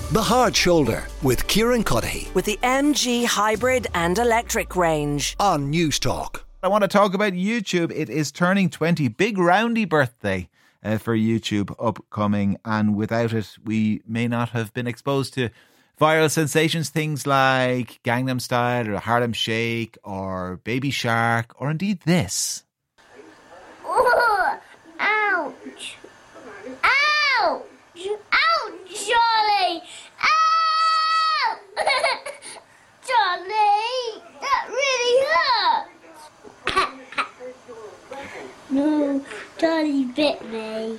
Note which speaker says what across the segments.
Speaker 1: The Hard Shoulder with Kieran Cuddihy
Speaker 2: with the MG hybrid and electric range
Speaker 1: on News Talk.
Speaker 3: I want to talk about YouTube. It is turning 20. Big roundy birthday for YouTube upcoming. And without it, we may not have been exposed to viral sensations, things like Gangnam Style or Harlem Shake or Baby Shark or indeed this.
Speaker 4: Oh, ouch. Ouch. Ouch, Charlie. Ow! Charlie, that really hurt. No, Charlie bit me.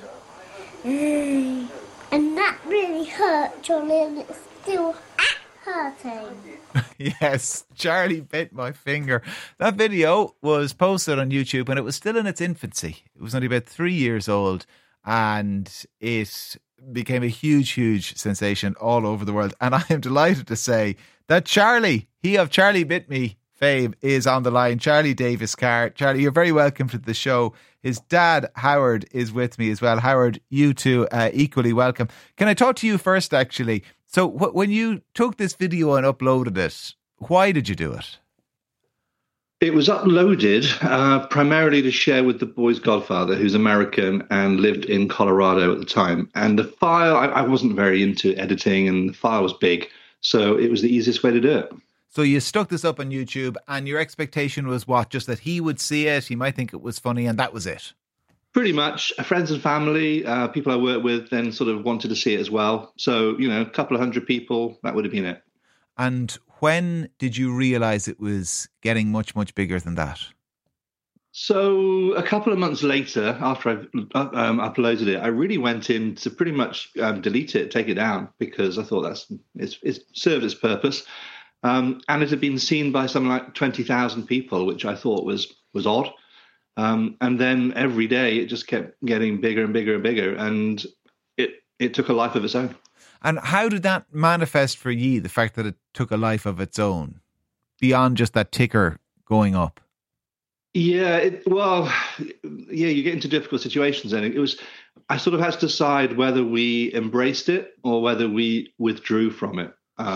Speaker 4: And that really hurt, Charlie, and it's still hurting.
Speaker 3: Yes, Charlie bit my finger. That video was posted on YouTube and it was still in its infancy. It was only about 3 years old and it became a huge sensation all over the world. And I am delighted to say that Charlie, he of Charlie Bit Me fame, is on the line. Charlie Davis-Carr. Charlie, you're very welcome to the show. His dad, Howard, is with me as well. Howard, you too, equally welcome. Can I talk to you first, actually? So when you took this video and uploaded it, why did you do it?
Speaker 5: It was uploaded primarily to share with the boy's godfather, who's American and lived in Colorado at the time. And the file, I wasn't very into editing, and the file was big. So it was the easiest way to do it.
Speaker 3: So you stuck this up on YouTube, and your expectation was what? Just that he would see it, he might think it was funny, and that was it?
Speaker 5: Pretty much. Friends and family, people I work with, then sort of wanted to see it as well. So, a couple of hundred people, that would have been it.
Speaker 3: And when did you realise it was getting much bigger than that? So
Speaker 5: a couple of months later, after I've uploaded it, I really went in to pretty much delete it, take it down, because I thought it served its purpose. And it had been seen by something like 20,000 people, which I thought was odd. And then every day it just kept getting bigger and bigger and bigger, and it took a life of its own.
Speaker 3: And how did that manifest for you, the fact that it took a life of its own, beyond just that ticker going up?
Speaker 5: Yeah, you get into difficult situations, and I sort of had to decide whether we embraced it or whether we withdrew from it.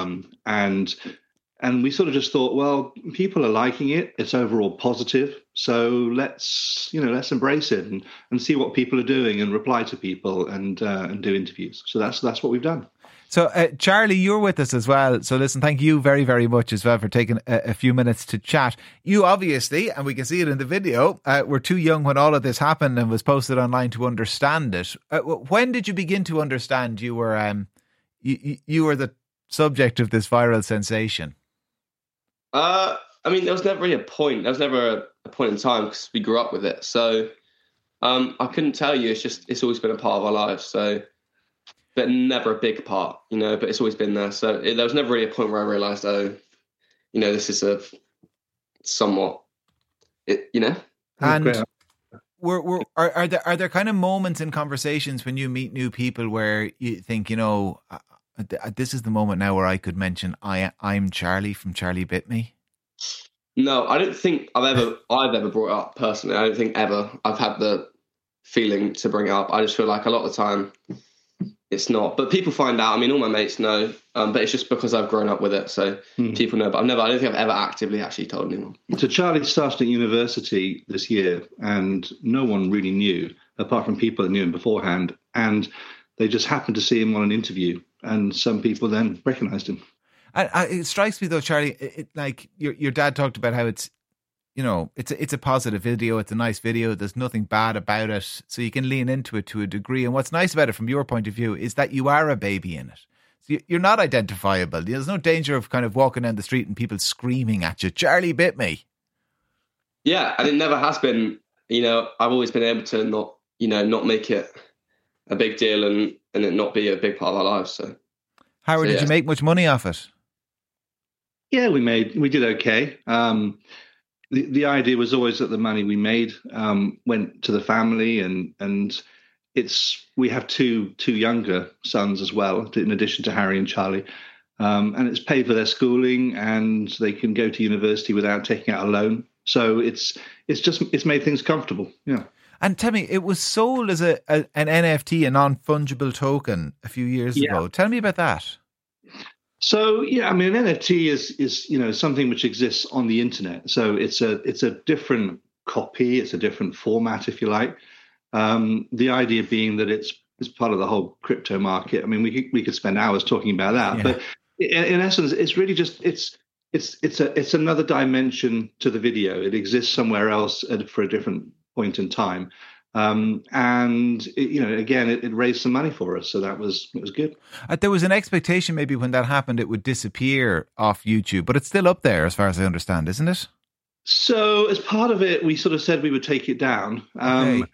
Speaker 5: And we sort of just thought, well, people are liking it. It's overall positive. So let's embrace it and see what people are doing and reply to people and do interviews. So that's what we've done.
Speaker 3: So, Charlie, you're with us as well. So listen, thank you very, very much as well for taking a few minutes to chat. You obviously, and we can see it in the video, were too young when all of this happened and was posted online to understand it. When did you begin to understand you were the subject of this viral sensation?
Speaker 6: There was never really a point. There was never a point in time because we grew up with it. So I couldn't tell you. It's always been a part of our lives. So, but never a big part, but it's always been there. So there was never really a point where I realised, this is a somewhat,
Speaker 3: And are there kind of moments in conversations when you meet new people where you think, this is the moment now where I could mention I'm Charlie from Charlie Bit Me?
Speaker 6: No, I don't think I've ever brought it up personally. I don't think ever I've had the feeling to bring it up. I just feel like a lot of the time it's not. But people find out. All my mates know, but it's just because I've grown up with it. So people know. But I don't think I've ever actively actually told anyone.
Speaker 5: So Charlie started at university this year, and no one really knew, apart from people that knew him beforehand. And they just happened to see him on an interview, and some people then recognised him.
Speaker 3: And it strikes me though, Charlie, like your dad talked about how it's a positive video, it's a nice video, there's nothing bad about it, so you can lean into it to a degree. And what's nice about it from your point of view is that you are a baby in it. So you're not identifiable. There's no danger of kind of walking down the street and people screaming at you, Charlie bit me.
Speaker 6: Yeah, and it never has been. I've always been able to not make it a big deal and it not be a big part of our lives. So,
Speaker 3: Howard, did you make much money off it?
Speaker 5: Yeah, we did okay. The idea was always that the money we made went to the family, and we have two younger sons as well, in addition to Harry and Charlie, and it's paid for their schooling, and they can go to university without taking out a loan. So it's made things comfortable. Yeah.
Speaker 3: And tell me, it was sold as an NFT, a non-fungible token, a few years ago. Tell me about that.
Speaker 5: So yeah, I mean, an NFT is something which exists on the internet. So it's a different copy, it's a different format, if you like. The idea being that it's part of the whole crypto market. I mean, we could spend hours talking about that, but in essence, it's really just it's another dimension to the video. It exists somewhere else for a different point in time. And it raised some money for us, so it was good.
Speaker 3: There was an expectation maybe when that happened it would disappear off YouTube, but it's still up there as far as I understand, isn't it?
Speaker 5: So as part of it, we sort of said we would take it down, and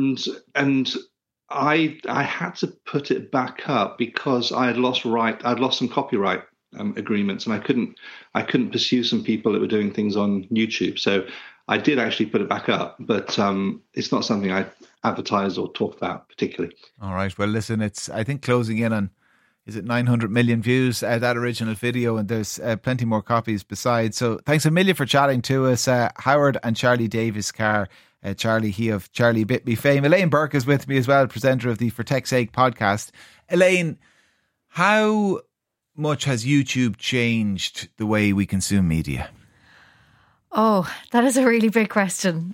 Speaker 5: I had to put it back up because I'd lost some copyright agreements, and I couldn't pursue some people that were doing things on YouTube. So I did actually put it back up, but it's not something I advertise or talk about particularly. All
Speaker 3: right. Well, listen, it's, I think, closing in on, is it 900 million views, that original video, and there's plenty more copies besides. So thanks a million for chatting to us, Howard and Charlie Davis-Carr. Charlie, he of Charlie Bit Me fame. Elaine Burke is with me as well, presenter of the For Tech's Sake podcast. Elaine, how much has YouTube changed the way we consume media?
Speaker 7: Oh, that is a really big question.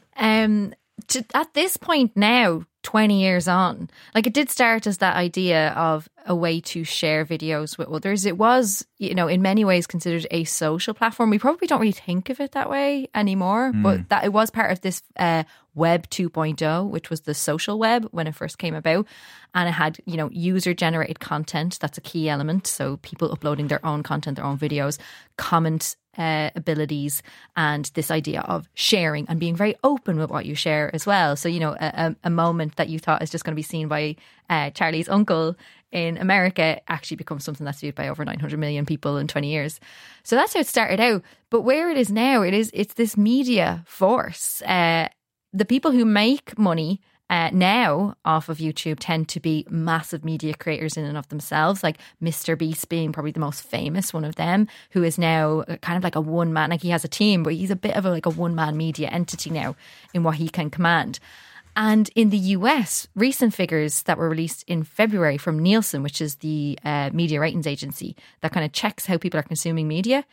Speaker 7: At this point now, 20 years on, like, it did start as that idea of a way to share videos with others. It was, in many ways considered a social platform. We probably don't really think of it that way anymore, but that it was part of this Web 2.0, which was the social web when it first came about. And it had, user generated content. That's a key element. So people uploading their own content, their own videos, comment abilities, and this idea of sharing and being very open with what you share as well. So, a moment that you thought is just going to be seen by Charlie's uncle in America actually becomes something that's viewed by over 900 million people in 20 years. So that's how it started out. But where it is now, it's this media force. The people who make money now off of YouTube tend to be massive media creators in and of themselves, like Mr. Beast being probably the most famous one of them, who is now kind of like a one man, like he has a team, but he's a bit of a one man media entity now in what he can command. And in the US, recent figures that were released in February from Nielsen, which is the media ratings agency that kind of checks how people are consuming media,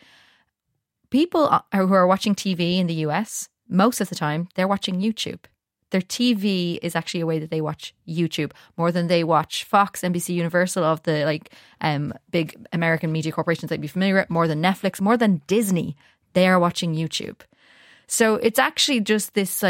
Speaker 7: people who are watching TV in the US, most of the time, they're watching YouTube. Their TV is actually a way that they watch YouTube more than they watch Fox, NBC, Universal, of the big American media corporations that you'd be familiar with, more than Netflix, more than Disney. They are watching YouTube. So it's actually just this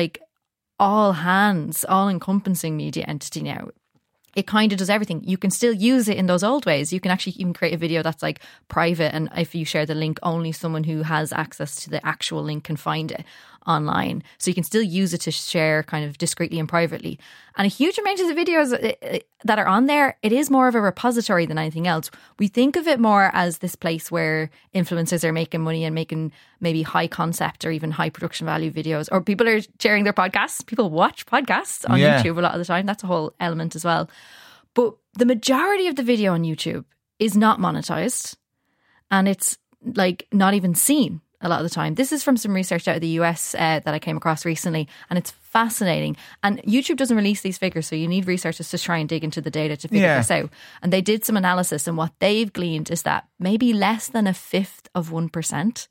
Speaker 7: all hands, all encompassing media entity now. It kind of does everything. You can still use it in those old ways. You can actually even create a video that's private, and if you share the link, only someone who has access to the actual link can find it online. So you can still use it to share kind of discreetly and privately. And a huge amount of the videos that are on there, it is more of a repository than anything else. We think of it more as this place where influencers are making money and making maybe high concept or even high production value videos, or people are sharing their podcasts. People watch podcasts on YouTube a lot of the time. That's a whole element as well. But the majority of the video on YouTube is not monetized, and it's not even seen a lot of the time. This is from some research out of the US that I came across recently, and it's fascinating. And YouTube doesn't release these figures, so you need researchers to try and dig into the data to figure this out. And they did some analysis, and what they've gleaned is that maybe less than a fifth of 1%,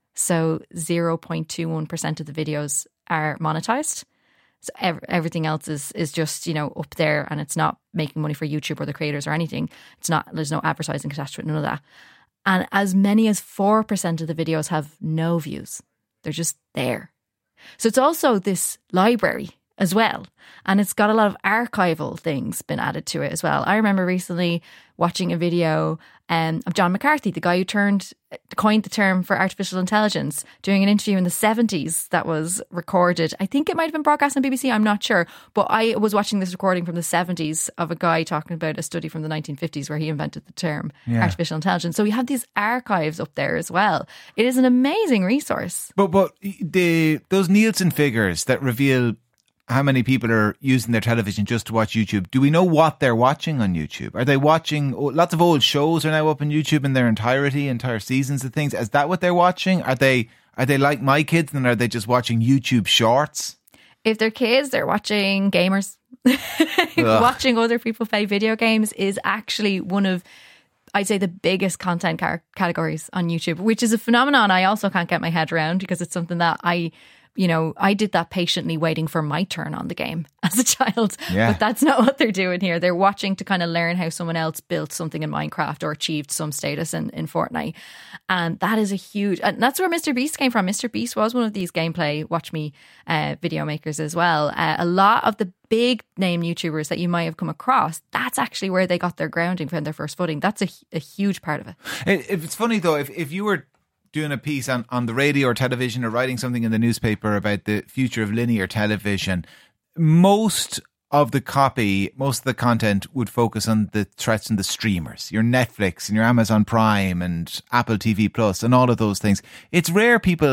Speaker 7: so 0.21% of the videos are monetized. So everything else is just, up there, and it's not making money for YouTube or the creators or anything. There's no advertising attached to it, none of that. And as many as 4% of the videos have no views. They're just there. So it's also this library as well. And it's got a lot of archival things been added to it as well. I remember recently watching a video of John McCarthy, the guy who coined the term for artificial intelligence, doing an interview in the 70s that was recorded. I think it might have been broadcast on BBC, I'm not sure. But I was watching this recording from the 70s of a guy talking about a study from the 1950s where he invented the term artificial intelligence. So we have these archives up there as well. It is an amazing resource.
Speaker 3: But those Nielsen figures that reveal how many people are using their television just to watch YouTube, do we know what they're watching on YouTube? Are they watching, lots of old shows are now up on YouTube in their entirety, entire seasons of things? Is that what they're watching? Are they like my kids, and are they just watching YouTube shorts?
Speaker 7: If they're kids, they're watching gamers. Watching other people play video games is actually one of I'd say the biggest content categories on YouTube, which is a phenomenon I also can't get my head around because it's something that I did that patiently waiting for my turn on the game as a child.
Speaker 3: Yeah.
Speaker 7: But that's not what they're doing here. They're watching to kind of learn how someone else built something in Minecraft or achieved some status in Fortnite. And that is and that's where Mr. Beast came from. Mr. Beast was one of these gameplay watch me video makers as well. A lot of the big name YouTubers that you might have come across, that's actually where they got their grounding, found their first footing. That's a huge part of it.
Speaker 3: It's funny though, if you were doing a piece on the radio or television or writing something in the newspaper about the future of linear television, most of the copy, most of the content would focus on the threats and the streamers, your Netflix and your Amazon Prime and Apple TV Plus and all of those things. It's rare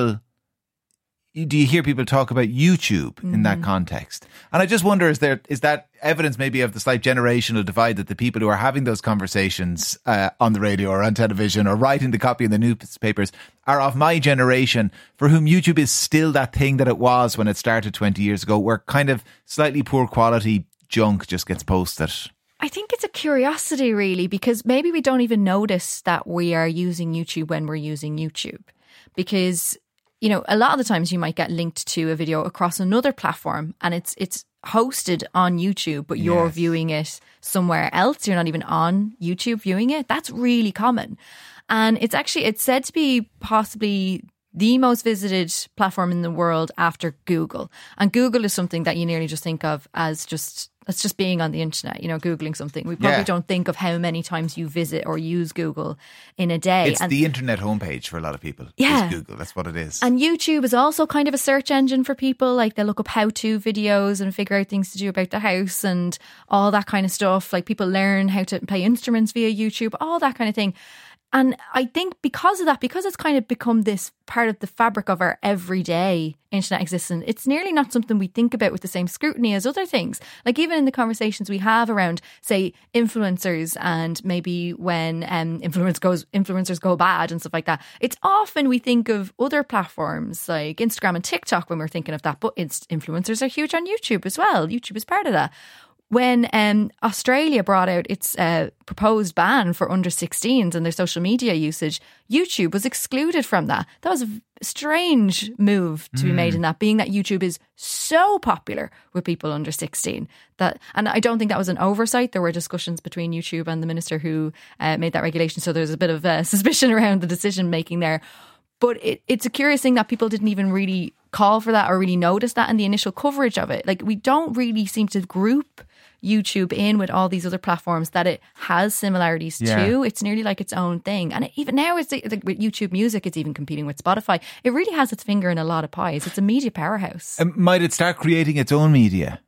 Speaker 3: do you hear people talk about YouTube in that context? And I just wonder, is that evidence maybe of the slight generational divide, that the people who are having those conversations on the radio or on television or writing the copy in the newspapers are of my generation, for whom YouTube is still that thing that it was when it started 20 years ago, where kind of slightly poor quality junk just gets posted?
Speaker 7: I think it's a curiosity really, because maybe we don't even notice that we are using YouTube when we're using YouTube, because a lot of the times you might get linked to a video across another platform and it's hosted on YouTube, but you're viewing it somewhere else. You're not even on YouTube viewing it. That's really common. And it's said to be possibly the most visited platform in the world after Google. And Google is something that you nearly just think of as just being on the internet, Googling something. We probably don't think of how many times you visit or use Google in a day.
Speaker 3: It's the internet homepage for a lot of people.
Speaker 7: Yeah.
Speaker 3: Is Google. That's what it is.
Speaker 7: And YouTube is also kind of a search engine for people. Like, they look up how-to videos and figure out things to do about the house and all that kind of stuff. Like, people learn how to play instruments via YouTube, all that kind of thing. And I think because of that, because it's kind of become this part of the fabric of our everyday internet existence, it's nearly not something we think about with the same scrutiny as other things. Like, even in the conversations we have around, say, influencers, and maybe when influencers go bad and stuff like that, it's often we think of other platforms like Instagram and TikTok when we're thinking of that. But influencers are huge on YouTube as well. YouTube is part of that. When Australia brought out its proposed ban for under 16s and their social media usage, YouTube was excluded from that. That was a strange move to be made in that, being that YouTube is so popular with people under 16. And I don't think that was an oversight. There were discussions between YouTube and the minister who made that regulation. So there's a bit of suspicion around the decision making there. But it's a curious thing that people didn't even really call for that or really notice that in the initial coverage of it. Like, we don't really seem to group YouTube in with all these other platforms that it has similarities to. It's nearly like its own thing. And even now, it's like with YouTube Music, it's even competing with Spotify. It really has its finger in a lot of pies. It's a media powerhouse.
Speaker 3: Might it start creating its own media?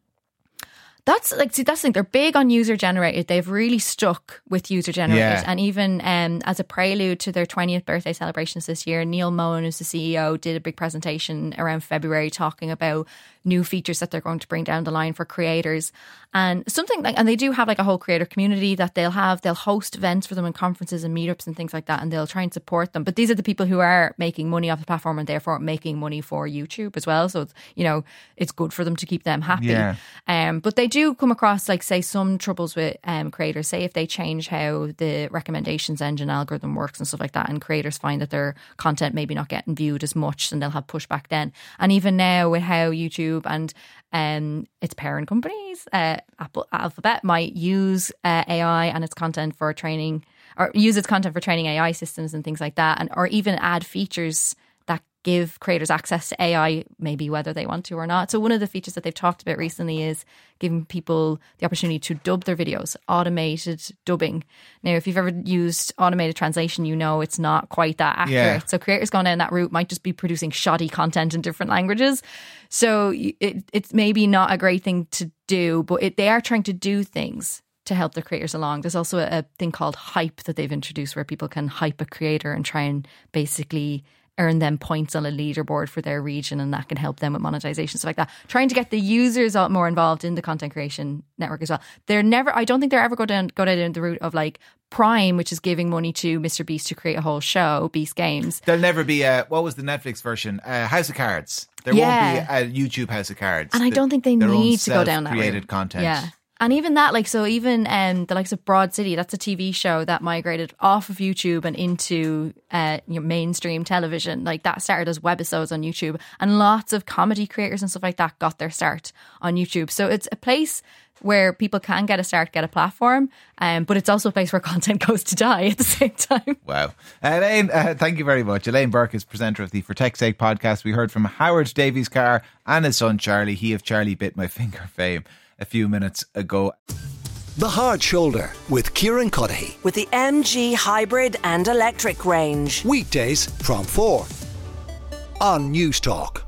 Speaker 7: That's the thing. They're big on user generated. They've really stuck with user generated. And even as a prelude to their 20th birthday celebrations this year, Neil Mohan, who's the CEO, did a big presentation around February talking about new features that they're going to bring down the line for creators. And they do have like a whole creator community that they'll host events for them and conferences and meetups and things like that, and they'll try and support them. But these are the people who are making money off the platform and therefore making money for YouTube as well. So it's good for them to keep them happy. But they do come across, like, say, some troubles with creators. Say if they change how the recommendations engine algorithm works and stuff like that, and creators find that their content maybe not getting viewed as much, and they'll have pushback then. And even now with how YouTube and its parent companies, Alphabet, might use AI and its content for training, or use its content for training AI systems and things like that, or even add features that give creators access to AI, maybe whether they want to or not. So one of the features that they've talked about recently is giving people the opportunity to dub their videos, automated dubbing. Now, if you've ever used automated translation, it's not quite that accurate. So creators going down that route might just be producing shoddy content in different languages. So it's maybe not a great thing to do, but they are trying to do things to help the creators along. There's also a thing called hype that they've introduced, where people can hype a creator and try and basically earn them points on a leaderboard for their region, and that can help them with monetization, stuff like that. Trying to get the users more involved in the content creation network as well. I don't think they're ever go down the route of like Prime, which is giving money to Mr. Beast to create a whole show, Beast Games.
Speaker 3: There'll never be what was the Netflix version? House of Cards. There won't be a YouTube House of Cards.
Speaker 7: And I don't think they need to go down that route.
Speaker 3: Created content.
Speaker 7: Yeah. And even that, like, so even the likes of Broad City, that's a TV show that migrated off of YouTube and into mainstream television. Like, that started as webisodes on YouTube, and lots of comedy creators and stuff like that got their start on YouTube. So it's a place where people can get a start, get a platform, but it's also a place where content goes to die at the same time.
Speaker 3: Wow. Elaine, thank you very much. Elaine Burke is presenter of the For Tech's Sake podcast. We heard from Howard Davies Carr and his son Charlie, he of Charlie Bit My Finger fame, a few minutes ago.
Speaker 1: The Hard Shoulder with Kieran Cuddihy.
Speaker 2: With the MG hybrid and electric range.
Speaker 1: Weekdays from 4 on News Talk.